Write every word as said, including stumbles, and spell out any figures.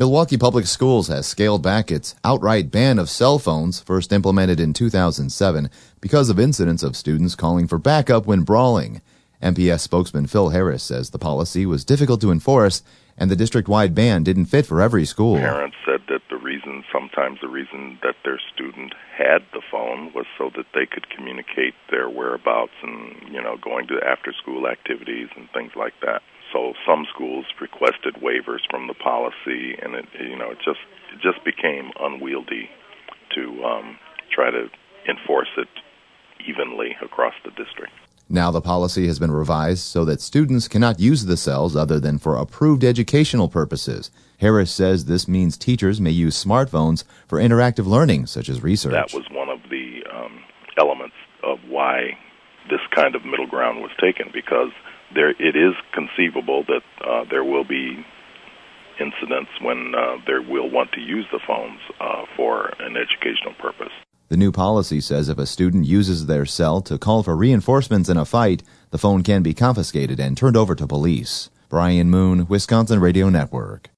Milwaukee Public Schools has scaled back its outright ban of cell phones, first implemented in two thousand seven, because of incidents of students calling for backup when brawling. M P S spokesman Phil Harris says the policy was difficult to enforce and the district-wide ban didn't fit for every school. Parents said that the reason, sometimes the reason that their student had the phone was so that they could communicate their whereabouts and, you know, going to after-school activities and things like that. So some schools requested waivers from the policy, and it, you know, it just it just became unwieldy to um, try to enforce it evenly across the district. Now the policy has been revised so that students cannot use the cells other than for approved educational purposes. Harris says this means teachers may use smartphones for interactive learning, such as research. That was one of the um, elements of why this kind of middle ground was taken, because there it is conceivable that uh, there will be incidents when uh, they will want to use the phones uh, for an educational purpose. The new policy says if a student uses their cell to call for reinforcements in a fight, the phone can be confiscated and turned over to police. Brian Moon, Wisconsin Radio Network.